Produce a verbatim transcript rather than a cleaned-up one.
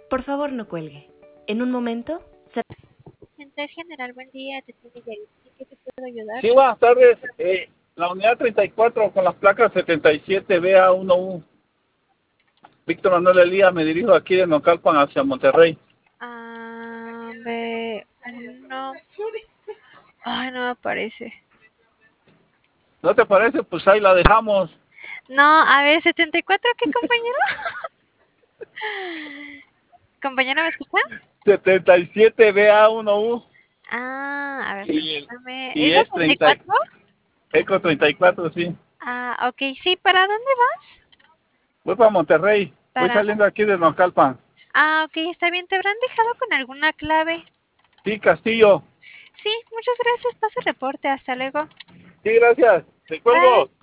Por favor, no cuelgue. En un momento, se... Central General, buen día, te tiene Yaritzi, ¿qué te puedo ayudar? Sí, buenas tardes. Eh, la unidad treinta y cuatro con las placas setenta y siete B A uno U. Víctor Manuel Elías, me dirijo aquí de Naucalpan hacia Monterrey. Ah, B uno. Ay, no me aparece. ¿No te parece? Pues ahí la dejamos. No, a ver, setenta y cuatro, ¿qué compañero? ¿Compañero me escucha? setenta y siete B A uno U. Ah, a ver, Y, permítame. y ¿Es la es treinta y treinta, cuatro? Eco treinta y cuatro, sí. Ah, ok, sí, ¿para dónde vas? Voy para Monterrey. Voy Para... saliendo aquí de Naucalpan. Ah, ok, está bien, ¿te habrán dejado con alguna clave? Sí, Castillo. Sí, muchas gracias, pasa el reporte, hasta luego. Sí, gracias. Te Bye. cuelgo.